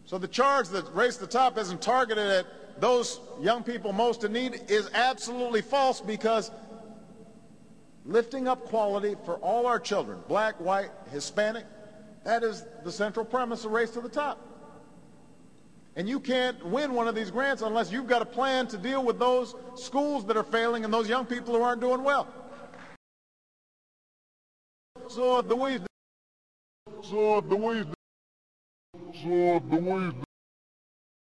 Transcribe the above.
So the charge that Race to the Top isn't targeted at those young people most in need is absolutely false, because lifting up quality for all our children, black, white, Hispanic, that is the central premise of Race to the Top. And you can't win one of these grants unless you've got a plan to deal with those schools that are failing and those young people who aren't doing well. So the way